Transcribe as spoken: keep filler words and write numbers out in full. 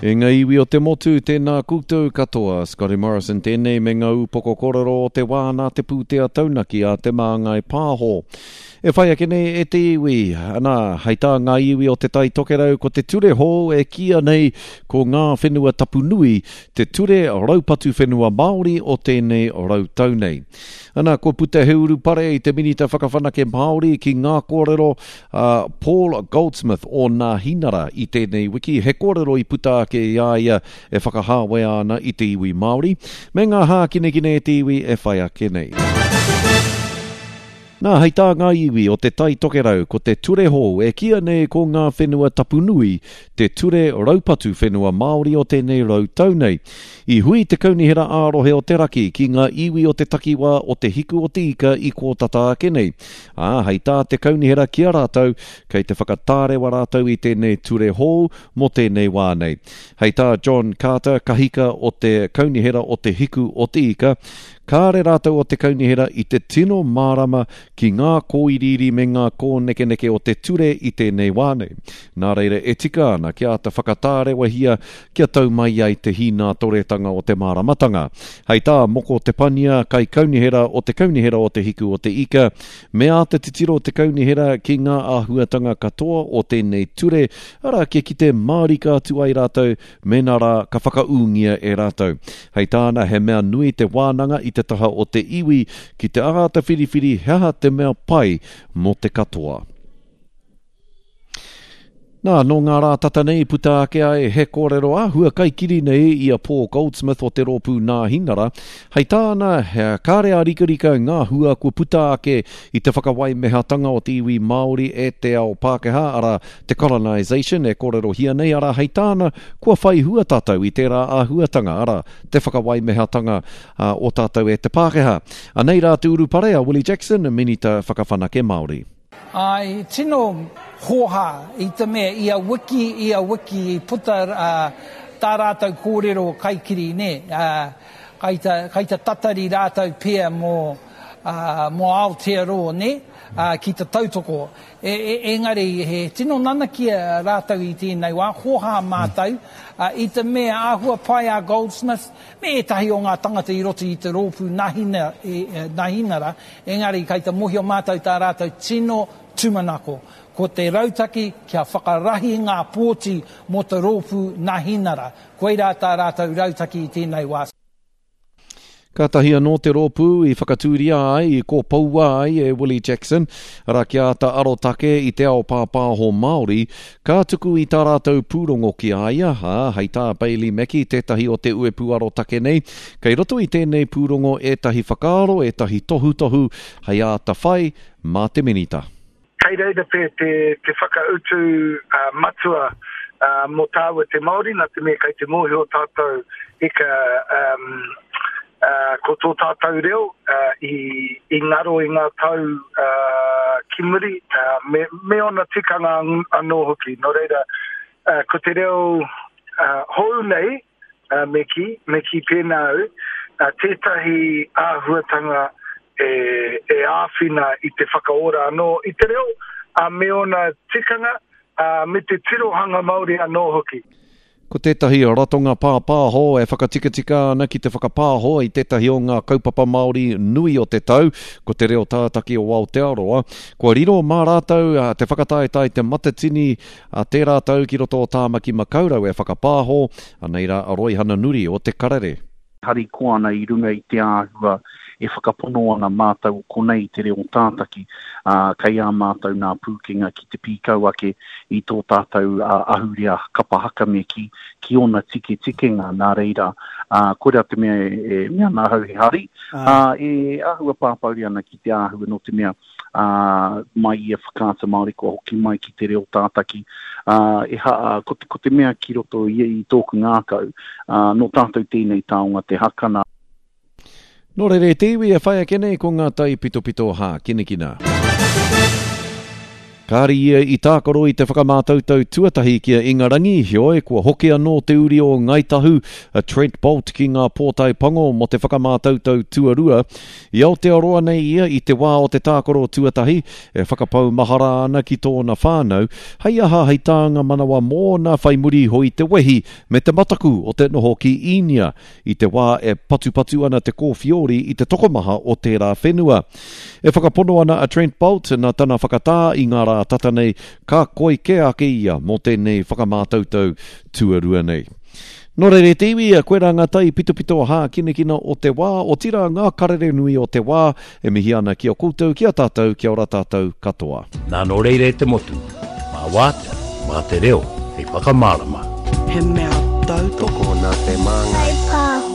E ngā iwi o te motu, tēnā koutou katoa, Scotty Morrison, tēnei me ngā upoko kororo o te wāna te pūtea taunaki a te māngai pāho. E whai ake nei e te iwi, ana, hei tā ngā iwi o te tai tokerau ko te ture hō e kia nei ko ngā whenua tapunui, te ture raupatu whenua Māori o tēnei rautau nei. Ana, ko puta heuru pare i te minita whakawhanake Māori ki ngā kōrero uh, Paul Goldsmith o ngā hinara i tēnei wiki. He kōrero i puta ake i aia e whakahāwea ana i te iwi Māori. Me ngā hā kine kine e te iwi e whai ake nei. Nā, hei tā ngā iwi o te tai tokerau ko te ture hō e kia nei ko ngā whenua tapunui, te ture raupatu whenua Māori o tēnei rautau nei. I hui te kaunihera ārohe o te raki ki ngā iwi o te takiwa o te hiku o te ika i kō tata ake nei. Ā, hei tā te kaunihera kia rātau, kei te whakatārewa rātau i tēnei ture hō mo tēnei wā nei. Hei tā John Carter, kahika o te kaunihera o te hiku o te ika, kāre rātau o te kaunihera i te tino mārama ki ngā kōiriri me ngā kōnekeneke o te ture i tēnei wānei. Nā reira e tika ana kia te whakatārewa hia kia tau mai ai te hina toretanga o te māramatanga. Hei tā moko te pania kai kaunihera o te kaunihera o te hiku o te ika, me a te titiro o te kaunihera ki ngā āhuatanga katoa o tēnei ture, ara kia ki te mārika atu ai rātau, me nā rā ka whakaungia e rātau. Hei tāna he mea nui te wānanga i te taha o te iwi ki te ahata whiriwhiri hea te mea pai mo te katoa. Nā, no ngā rā tata nei puta ake ai he kōrero āhua kai kiri nei i a Paul Goldsmith o te rōpū nā hinara. Hei tāna, he kāre a rika rika ngā hua kua puta ake i te whakawai mehatanga o te iwi Māori e te ao Pākehā, ara te colonisation e kōrero hia nei, ara hei tāna kua whai hua tātou i tērā āhuatanga, ara te whakawai mehatanga uh, o tātou e te Pākehā. A nei rā te uru pare a Willie Jackson, minita whakawhanake Māori. Ai, tino hoha i te mea, i a wiki, i a wiki, i puta uh, tā rātau kōrero kaikiri, ne, uh, kai, ta, kai ta tatari rātau pēr mō, uh, mō Aotearoa, ne, uh, ki te tautoko. E, e, engari, he tino nanakia rātau i tēnei wā, hoha mātau, uh, i te mea āhua pai a Goldsmith, me e tahi o ngā tangata i roti i te rōpū nahina, e, e, nahinara, engari, kai ta mohi o mātau tā rātau tino tumanako. Ko te rautaki kia whakarahi ngā pōti mo te rōpū nahinara. Koe rā tā rātau rautaki i tēnei wā. Ka tahia no te rōpū i whakatūria ai, i ko paua ai e Willie Jackson, ara kia ta arotake i te ao pāpāho Māori, ka tuku i tā rātau pūrongo ki aia, ha, hei tā Bailey Mackie, tētahi o te uepu arotake nei, kei roto i tēnei pūrongo e tahi whakaaro, e tahi tohu tohu, hei a ta whai, mā te minita. Kei reira pē te, te whakautu uh, matua uh, mo tāua te Māori, nā te mea kei te mohi o tātou e ka um, uh, ko tō tātou reo uh, i, i ngaro i ngā tau uh, kimuri, uh, me, me ona tikanga anō hoki. No reira, uh, ko te reo uh, hou nei, uh, me ki, me ki pēnau, uh, tētahi āhuatanga e, e āwhina i te whakaora anō i te reo, a me ona tikanga, a me te tirohanga Māori anō hoki. Ko tētahi ratonga pāpāho e whakatikatika ana ki te whakapāho i tētahi o ngā kaupapa Māori nui o te tau, ko te reo tātaki o Aotearoa. Ko riro mā rātau te whakataetai te matatini a te rātau ki roto o tāmaki makaurau e whakapāho, anei rā aroi hana nuri o te karere. Hari koana i runga i te āhua e whakapono ana mātau konei te reo tātaki, uh, kei a mātau nā pūkenga ki te pīkau ake i tō tātou uh, ahuria kapahaka me ki, ki ona tike tikenga nā reira, uh, kore te mea e, e mea nā hau he hari, uh, e ahua pāpauri ana ki te āhua no te mea uh, mai e whakāta Māori ko hoki mai ki te reo tātaki, uh, e ha, uh, ko, te, ko te mea ki roto i, i tōku ngākau, uh, no tātou tēnei tāunga te hakana. Nō re re te iwi e whai ake nei ko ngā tai pito pito hā, kina kina. Kāri ia I tākoro I te whakamātautau tuatahi kia Ingarangi, hioi kua hoki anō te uri o Ngaitahu, a Trent Bolt ki ngā pōtai pango mo te whakamātautau tuarua. I Aotearoa nei ia I te wā o te tākoro tuatahi, e whakapau mahara ana ki tōna whānau, hei aha hei tāanga manawa mō nā whaimuri hoi te wehi me te mataku o te noho ki Inia, I te wā e patupatu ana te kōwhiori I te tokomaha o tērā whenua. E whakapono ana a Trent Bolt na tana whakatā I ngā rā tata nei ka koi ke ake ia mo tēnei whakamātautau tuarua nei. Nō reire te iwi a koe rangatai pitopito hā kinekina o te wā, o tira ngā karere nui o te wā, e mihi ana ki o koutou, ki a tātou, ki a ora tātou katoa. Nā nō reire te motu, mā wātea, mā te reo, hei whakamārama. He mea tau toko nā te māngai.